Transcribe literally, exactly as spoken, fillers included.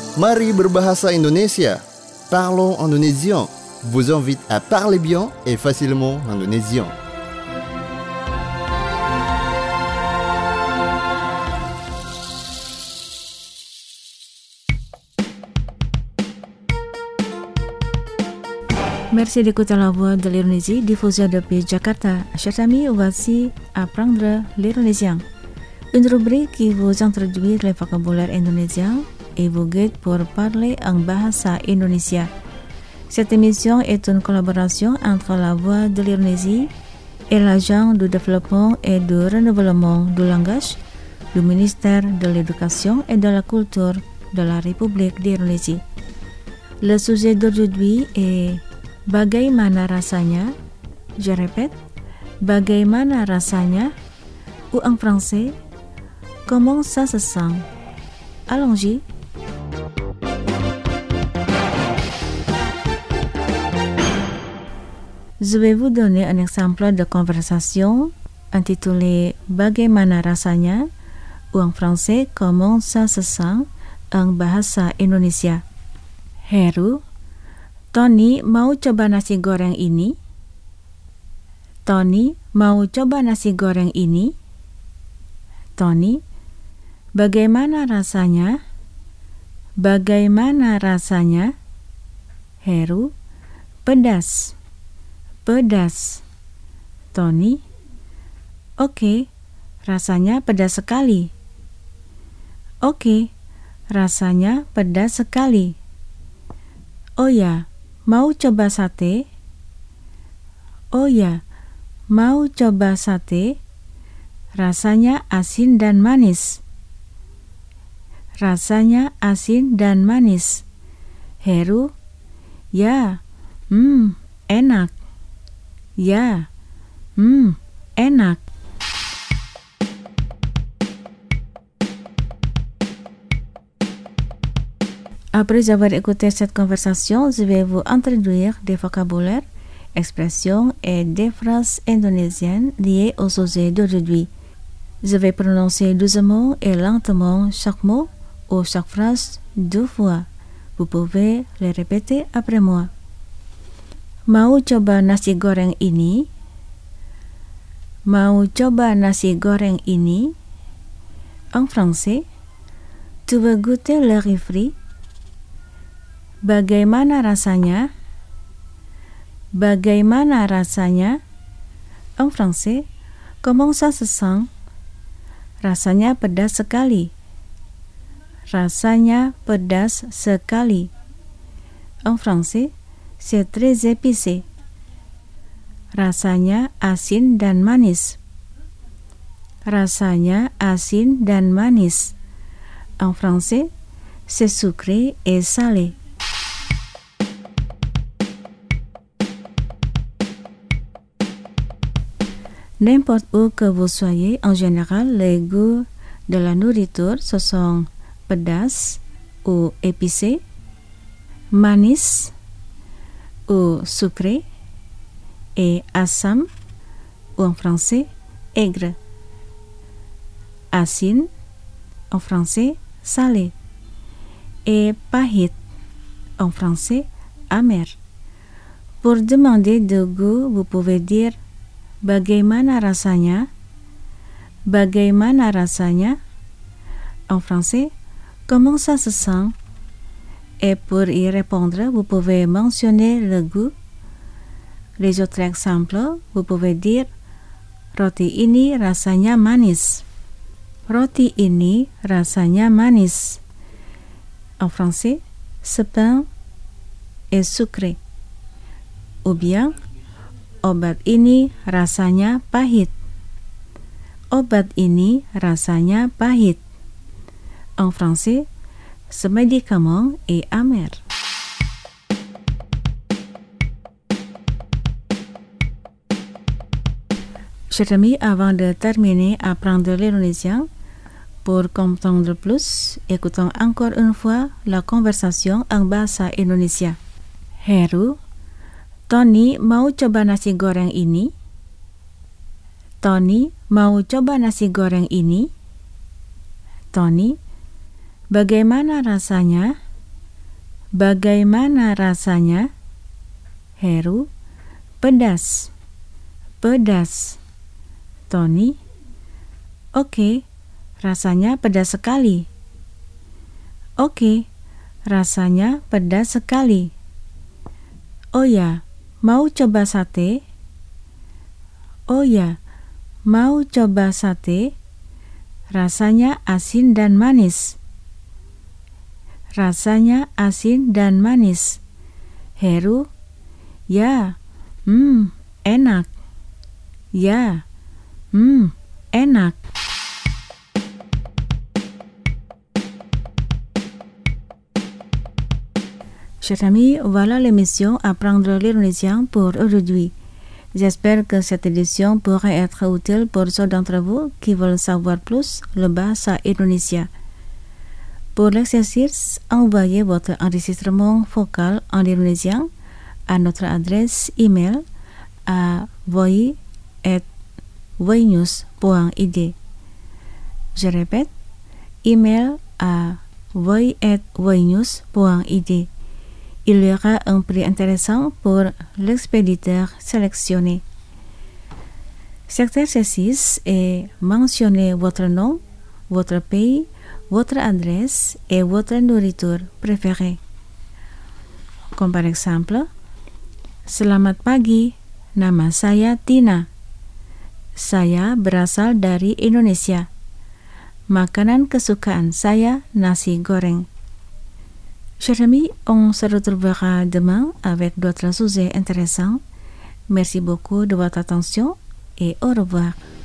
Mari berbahasa Indonesia. Parlons indonésien. Vous invite à parler bien et facilement indonésien. Merci d'écouter la voix de l'Indonésie diffusée depuis Jakarta. Chers amis, voici apprendre l'indonésien. Une rubrique qui vous introduit le vocabulaire indonésien et vous guide pour parler en bahasa Indonesia. Cette émission est une collaboration entre la voix de l'Indonésie et l'Agence de développement et de renouvellement du langage du ministère de l'Éducation et de la Culture de la République d'Indonésie. Le sujet d'aujourd'hui est bagaimana rasanya? Je répète, bagaimana rasanya? Ou en français, comment ça se sent? Allons-y. Je vais vous donner un exemple de conversation intitulé bagaimana rasanya? Ou en français, comment ça se sent? En bahasa Indonesia. Heru, Tony mau coba nasi goreng ini? Tony mau coba nasi goreng ini? Tony, bagaimana rasanya? Bagaimana rasanya? Heru, pedas. Pedas. Tony, oke, rasanya pedas sekali. Oke, rasanya pedas sekali. Oh ya, mau coba sate? Oh ya, mau coba sate? Rasanya asin dan manis. Rasanya asin dan manis. Heru, ya, hmm, enak. Ya, hmm, enak. Après avoir écouté cette conversation, je vais vous introduire des vocabulaires, expressions et des phrases indonésiennes liées au sujet d'aujourd'hui. Je vais prononcer doucement et lentement chaque mot ou chaque phrase deux fois. Vous pouvez les répéter après moi. Mau coba nasi goreng ini? Mau coba nasi goreng ini? En français, tu veux goûter le riz frit? Bagaimana rasanya? Bagaimana rasanya? En français, comment ça se sent? Rasanya pedas sekali. Rasanya pedas sekali. En français, c'est très épicé. Rasanya asin dan manis. Rasanya asin dan manis. En français, c'est sucré et salé. N'importe où que vous soyez, en général, les goûts de la nourriture, ce sont pedas ou épicé, manis ou sucré, et asam, ou en français, aigre. Asin, en français, salé. Et pahit, en français, amer. Pour demander de goût, vous pouvez dire bagaimana rasanya? Bagaimana rasanya? En français, comment ça se sent? Et pour y répondre, vous pouvez mentionner le goût. Les autres exemples, vous pouvez dire roti ini rasanya manis. Roti ini rasanya manis. En français, ce pain est sucré. Ou bien, obat ini rasanya pahit. Obat ini rasanya pahit. En français, ce médicament est amer. Chers amis, avant de terminer à apprendre l'indonésien, pour comprendre plus, écoutons encore une fois la conversation en bahasa Indonesia. Heru, Tony mau coba nasi goreng ini? Tony mau coba nasi goreng ini? Tony, bagaimana rasanya? Bagaimana rasanya? Heru, pedas. Pedas. Tony, oke, rasanya pedas sekali. Oke, rasanya pedas sekali. Oh ya, mau coba sate? Oh ya, mau coba sate? Rasanya asin dan manis. Rasanya asin dan manis. Heru, ya, hmm, enak. Ya, hmm, enak. Chers amis, voilà l'émission Apprendre l'indonésien pour aujourd'hui. J'espère que cette édition pourrait être utile pour ceux d'entre vous qui veulent savoir plus le bahasa Indonesia. Pour l'exercice, envoyez votre enregistrement vocal en indonésien à notre adresse email à voi at voinews point i d. Je répète, email à voi at voinews point i d. Il y aura un prix intéressant pour l'expéditeur sélectionné. Cet exercice est mentionner votre nom, votre pays, votre adresse et votre nourriture préférée. Comme par exemple, selamat pagi, nama saya Tina. Saya berasal dari Indonesia. Makanan kesukaan saya nasi goreng. Chers amis, on se retrouvera demain avec d'autres sujets intéressants. Merci beaucoup de votre attention et au revoir.